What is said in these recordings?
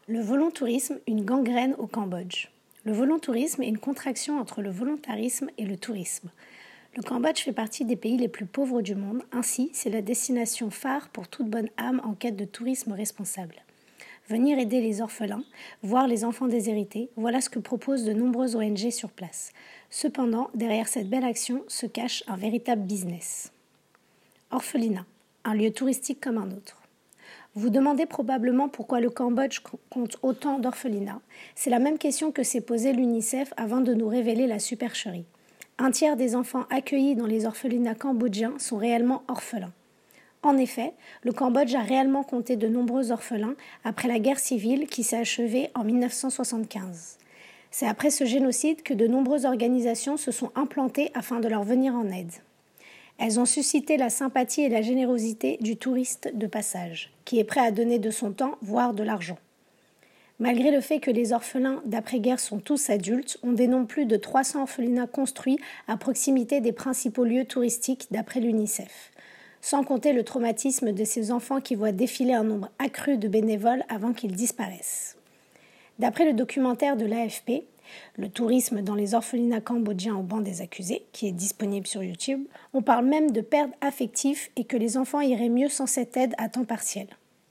Le volontourisme, une gangrène au Cambodge. Le volontourisme est une contraction entre le volontarisme et le tourisme. Le Cambodge fait partie des pays les plus pauvres du monde, ainsi c'est la destination phare pour toute bonne âme en quête de tourisme responsable. Venir aider les orphelins, voir les enfants déshérités, voilà ce que proposent de nombreuses ONG sur place. Cependant, derrière cette belle action se cache un véritable business. Orphelinat, un lieu touristique comme un autre. Vous demandez probablement pourquoi le Cambodge compte autant d'orphelinats. C'est la même question que s'est posée l'UNICEF avant de nous révéler la supercherie. Un tiers des enfants accueillis dans les orphelinats cambodgiens sont réellement orphelins. En effet, le Cambodge a réellement compté de nombreux orphelins après la guerre civile qui s'est achevée en 1975. C'est après ce génocide que de nombreuses organisations se sont implantées afin de leur venir en aide. Elles ont suscité la sympathie et la générosité du touriste de passage, qui est prêt à donner de son temps, voire de l'argent. Malgré le fait que les orphelins d'après-guerre sont tous adultes, on dénombre plus de 300 orphelinats construits à proximité des principaux lieux touristiques d'après l'UNICEF. Sans compter le traumatisme de ces enfants qui voient défiler un nombre accru de bénévoles avant qu'ils disparaissent. D'après le documentaire de l'AFP, Le tourisme dans les orphelinats cambodgiens au banc des accusés, qui est disponible sur YouTube, on parle même de perte affective et que les enfants iraient mieux sans cette aide à temps partiel.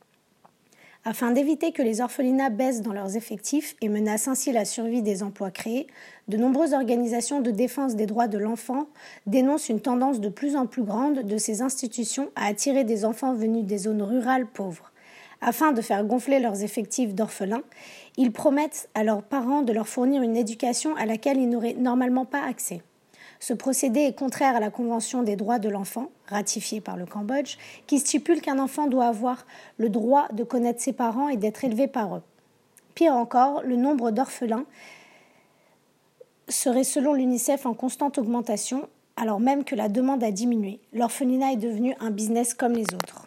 Afin d'éviter que les orphelinats baissent dans leurs effectifs et menacent ainsi la survie des emplois créés, de nombreuses organisations de défense des droits de l'enfant dénoncent une tendance de plus en plus grande de ces institutions à attirer des enfants venus des zones rurales pauvres. Afin de faire gonfler leurs effectifs d'orphelins, ils promettent à leurs parents de leur fournir une éducation à laquelle ils n'auraient normalement pas accès. Ce procédé est contraire à la Convention des droits de l'enfant, ratifiée par le Cambodge, qui stipule qu'un enfant doit avoir le droit de connaître ses parents et d'être élevé par eux. Pire encore, le nombre d'orphelins serait selon l'UNICEF en constante augmentation, alors même que la demande a diminué. L'orphelinat est devenu un business comme les autres.